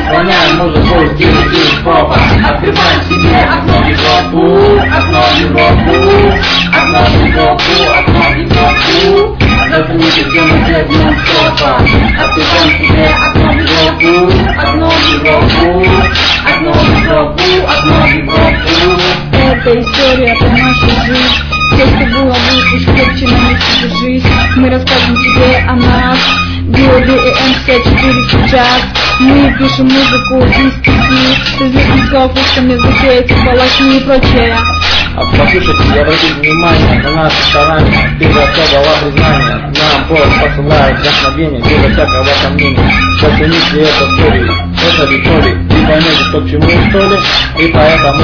исполняем музыку в стиле хип-хопа. Открываем себе окно в Европу, окно в Европу, окно в Европу, окно в Европу. Зацените тему без нон-стопа. Открываем себе окно в Европу, окно в Европу, окно в Европу, окно в Европу. Это история про нашу жизнь. Все, что было, будет лишь крепче на месте жизнь. Мы расскажем тебе о нас. B.O.B и M54 сейчас. Мы пишем музыку и стихи с известных слов в русском языке, типа лакни и прочее. Послушайте и обратите внимание на наши старания, без особого признания. Нам Бог посылает вдохновение, без всякого сомнения. Зацените это истории, это Виктория. И поймете, что к чему история. И поэтому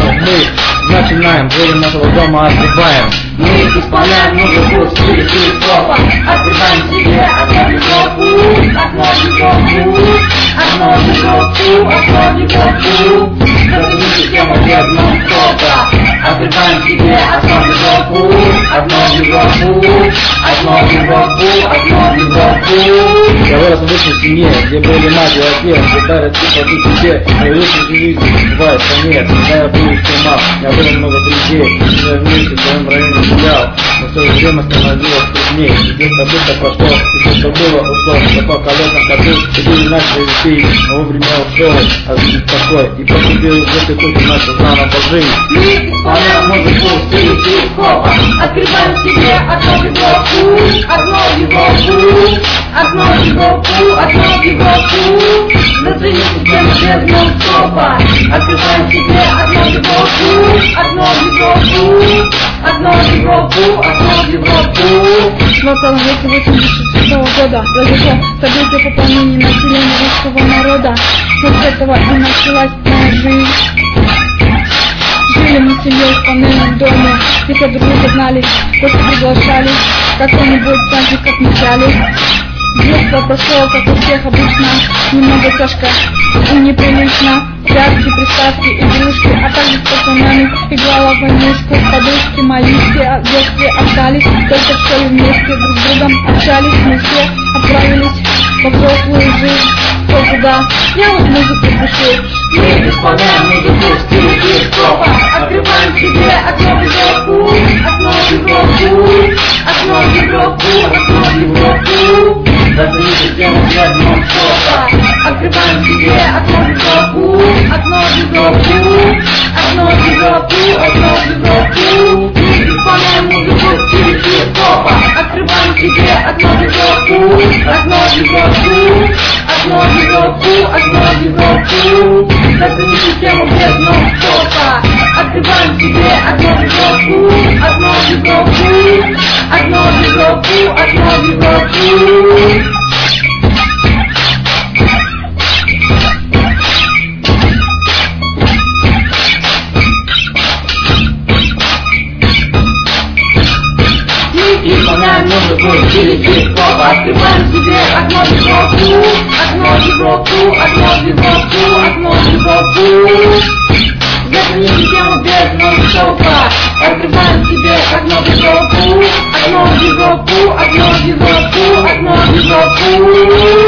мы начинаем, дверь нашего дома открываем. Мы исполняем музыку в стиле хип-хопа. Открываем себе окно в Европу, окно в Европу, окно в Европу, окно в Европу. Зацените тему без нон-стопа. Открываем себе окно в Европу, окно в Европу, окно в Европу, окно в Европу. Я вырос в обычной семье, где были мать и отец, всегда растут по себе. Но в личной жизни бывает конец, когда я был в тюрьмах, у меня было много друзей, я вместе в своем районе гулял, но в свое время становилось трудней. Где-то быстро прошло, и все, что было, ушло, зато колесом ходил, и начали вести, но вовремя ушел, а жизнь такой, и поступил в институт, и начал заново жить. Исполняем музыку в стиле хип-хопа. Открываем себе окно в Европу, окно в Европу, окно в Европу, окно в Европу. Зацените тему без нон-стопа. Открываем себе окно в Европу, окно в Европу, окно в Европу, окно в Европу. В начале века 86 года произошло событие пополнения населения русского народа. Вот с этого и началась моя жизнь. Жили мы с семьей в панельном доме, все друг друга знали, гости приглашались, как-нибудь праздник отмечали. Детство прошло, как у всех обычно, немного тяжко и неприлично. Прятки, приставки, игрушки, а также с пацанами играла в войнушку. Подружки мои все в детстве остались, только в школе вместе друг с другом общались. Мы все отправились во взрослую жизнь. Кто куда? Я вот музыку пишу. Мы исполняем музыку в стиле хип-хопа. Открываем себе окно в Европу, окно в Европу, окно в Европу, окно в Европу. Зацените тему без нон-стопа. Открываем себе окно в Европу, окно в Европу, окно в Европу, окно в Европу. Мы исполняем музыку в стиле хип-хопа. Открываем себе окно в Европу, окно в Европу, окно в Европу, окно в Европу. Зацените тему без нон-стопа. Открываем себе окно в Европу, окно в Европу, окно в Европу, окно в Европу. Исполняем музыку в стиле хип-хопа. Открываем себе окно в Европу, окно в Европу, окно в Европу, окно в Европу. Зацените тему без нон-стопа. Открываем себе окно в Европу, окно в Европу, окно в Европу, окно в Европу.